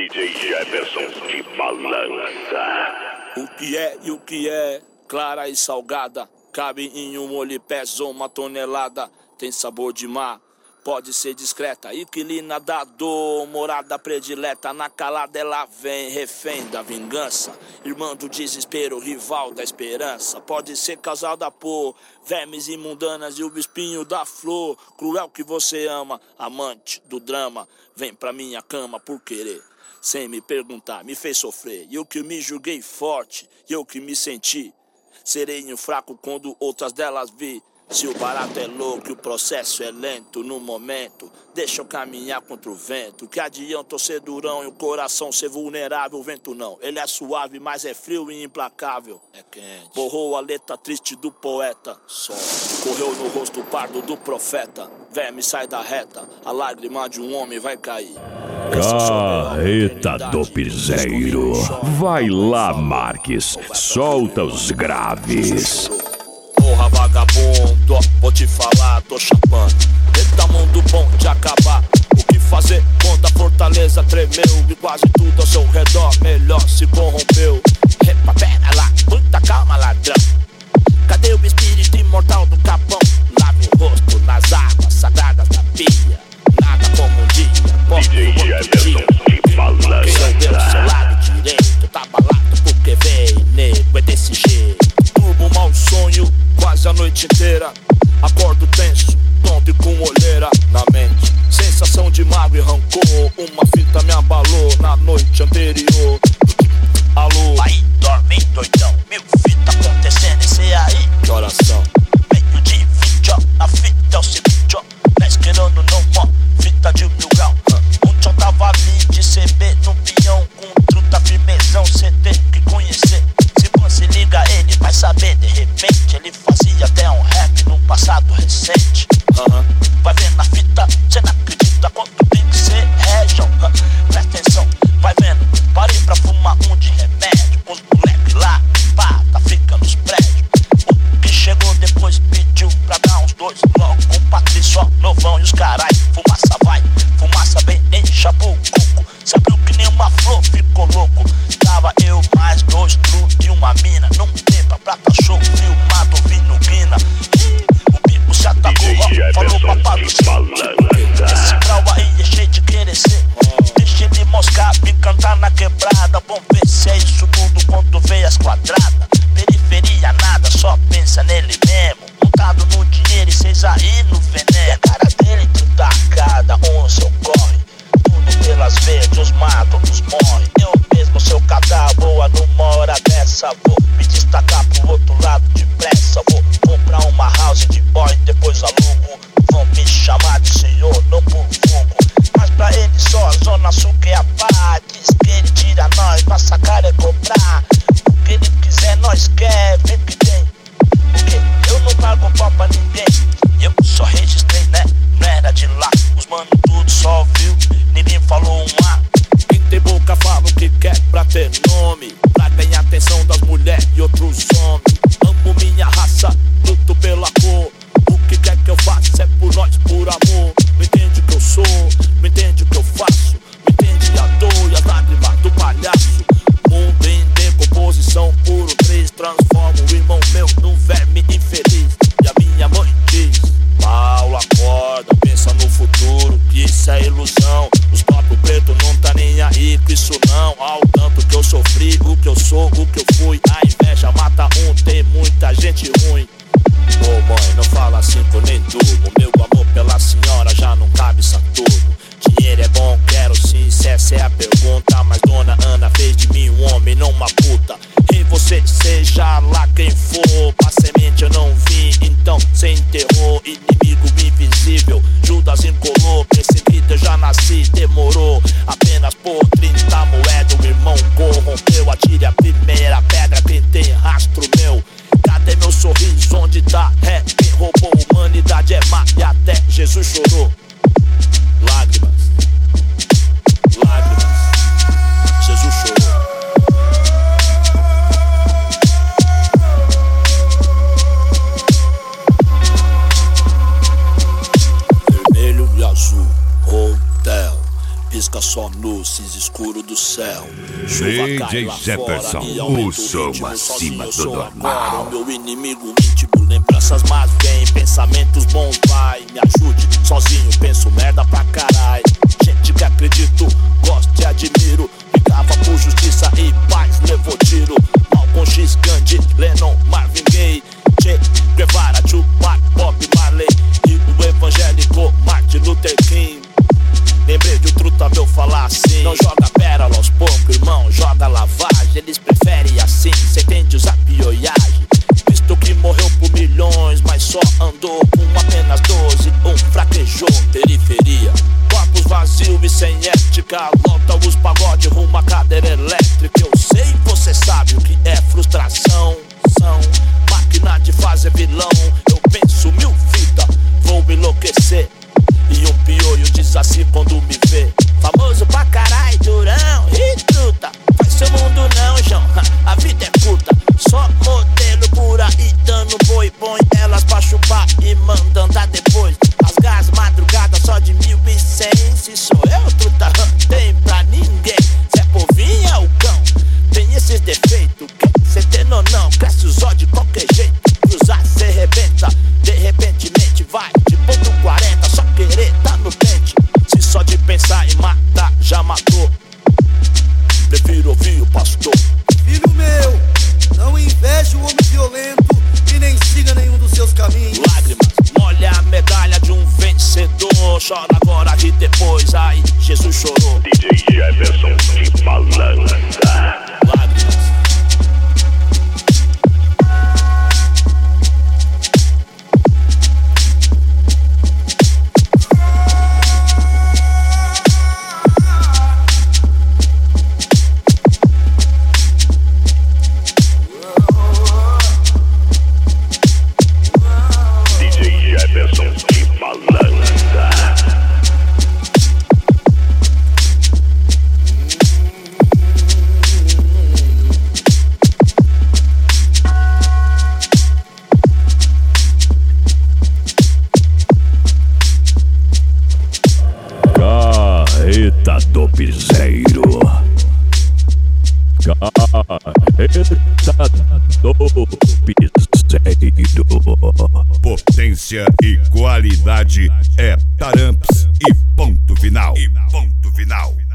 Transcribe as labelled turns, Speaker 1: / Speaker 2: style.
Speaker 1: DJ Jefferson de balança.
Speaker 2: O que é e o que é? Clara e salgada. Cabe em um molho, pesa 1 tonelada. Tem sabor de mar, pode ser discreta. Inquilina da dor, morada predileta. Na calada ela vem, refém da vingança. Irmã do desespero, rival da esperança. Pode ser causada por vermes imundanas e o espinho da flor. Cruel que você ama, amante do drama. Vem pra minha cama por querer, sem me perguntar, me fez sofrer. E eu que me julguei forte, e eu que me senti sereno fraco quando outras delas vi. Se o barato é louco e o processo é lento, no momento deixa eu caminhar contra o vento. Que adianta eu ser durão e o coração ser vulnerável? O vento não, ele é suave, mas é frio e implacável. É quente. Borrou a letra triste do poeta, só correu no rosto pardo do profeta. Verme sai da reta, a lágrima de um homem vai cair.
Speaker 3: Carreta do piseiro. Vai lá, Marques, solta os graves.
Speaker 2: Porra, vagabundo, vou te falar, tô chapando. Eita, mundo bom de acabar. O que fazer quando a fortaleza tremeu e quase tudo ao seu redor melhor se corrompeu? Epa, pera lá, muita calma, ladrão. Cadê o espírito imortal do capão? Lave o rosto nas águas sagradas da pia. Nada como um dia,
Speaker 1: DJ Jefferson de balança.
Speaker 2: quem não deu o seu lado direito tá balado porque veio, nego, é desse jeito. Turbo, um mau sonho, quase a noite inteira. Acordo tenso, tonto e com olheira na mente. Sensação de mágoa e rancor. Uma fita me abalou na noite anterior. Alô?
Speaker 4: Aí, dorme doidão, mil fita acontecendo, esse aí.
Speaker 2: Que oração?
Speaker 4: Meio de 20, ó, a fita é o seguinte, ó. Mas querendo não, ó, fita de 1000 graus. Ontem eu tava ali de CB no peão. Com truta firmezão, cê tem que conhecer. Se você liga ele, vai saber, de repente ele fazia até um rap no passado recente. Vai vendo na fita, cê não acredita quanto tem que ser région. Presta atenção, vai vendo, parei pra fumar um de remédio. Os moleque lá, pá, tá ficando nos prédios. O que chegou depois pediu pra dar uns 2 logo. Com Patrício, novão e os carai. Fumaça vai, fumaça bem, enche o coco. Se abriu que nem uma flor, ficou louco. Tava eu mais 2 truques e uma mina. Não tem pra prata show, filmado, vindo guina. O bico se atacou, ó, falou papá do céu. Esse grau aí é cheio de querer ser. Deixa ele moscar, me cantar na quebrada. Vamos ver se é isso tudo quando vê as quadradas. Periferia nada, só pensa nele mesmo. Montado no dinheiro e cês aí no veneno. A cara dele tudo cada seu corre. Tudo pelas veias, os matam, os morre. Eu mesmo, seu catar, boa numa hora dessa. Vou me destacar pro outro lado depressa. Vou comprar uma house de boy, depois alugo. Vão me chamar de senhor, não por fogo. Mas pra ele só a zona sul que é a paz. Diz que ele tira nós, pra sacar é cobrar. O que ele quiser nós quer, vem que tem. Porque eu não pago pau pra ninguém. Eu só registrei, né, não era de lá. Os mano tudo só viu, ninguém falou um A.
Speaker 2: Quem tem boca fala o que quer pra ter nome, pra ganhar atenção das mulheres e outros homens. Amo minha raça, luto pela cor. O que quer que eu faça é por nós, por amor. Me entende o que eu sou, me entende o que eu faço. Me entende a dor e as lágrimas do palhaço. Mundo em decomposição, puro 3. Transforma o irmão meu num verme infeliz. E a minha mãe diz: Paulo, acorda, pensa no futuro, que isso é ilusão. Os próprios pretos não tá nem aí com isso não. Ao tanto que eu sofri, o que eu sou, o que eu fui. A inveja mata um, tem muita gente ruim. Ô mãe, não fala assim que eu nem durmo. Meu amor pela senhora já não cabe isso tudo. Dinheiro é bom, quero sim, se essa é a pergunta. Mas dona Ana fez de mim um homem, não uma puta. E você, seja lá quem for, pra semente eu não vim, então cê enterrou. Inimigo invisível, Judas incolou. Perseguido eu já nasci, demorou. Apenas por 30 moedas o irmão corrompeu. Atire a primeira pedra, quem cinza escuro do céu.
Speaker 3: DJ Jefferson, o som acima do normal.
Speaker 2: O meu inimigo íntimo, lembranças más vem, pensamentos bons vai. Me ajude, sozinho penso merda pra caralho. Gente que acredito, gosto e admiro. Brigava por justiça e paz, levou tiro. Malcolm X, Gandhi, Lennon, Marvin Gaye, Che Guevara, Tupac, Bob Marley e o evangélico Martin Luther King. Lembrei de um truta meu falar assim: não joga pérola aos poucos, irmão, joga lavagem. Eles preferem assim, cê entende usar pioiagem. Cristo que morreu por milhões, mas só andou com apenas 12. Fraquejou, periferia, corpos vazios e sem ética. Lota os pagode rumo à cadeira elétrica. Eu sei, você sabe o que é frustração. São máquina de fazer vilão. Eu penso mil fitas, vou me enlouquecer. E um pioio diz assim quando me vê: famoso pra carai, durão, e truta. Faz seu mundo não, João, a vida é curta. Só modelo por aí dando boi. Põe elas pra chupar e manda andar depois. Rasgar as madrugadas só de 1100. Se sou eu, truta, tem pra ninguém. Se é povinho é o cão, tem esses defeitos. Cê tem ou não, cresce os olhos de qualquer jeito. Cruzar cê rebenta, de repentemente vai de ponto 40, só querer tá no pente. Se só de pensar em matar já matou, prefiro ouvir o pastor.
Speaker 5: Filho meu, não inveje o homem violento e nem siga nenhum dos seus caminhos.
Speaker 2: Lágrimas, molha a medalha de um vencedor. Chora agora e depois, ai, Jesus chorou.
Speaker 1: DJ Jefferson de Malança.
Speaker 2: Lágrimas.
Speaker 3: Carreta do Piseiro. Carreta do Piseiro. Potência e qualidade é Taramps e ponto final.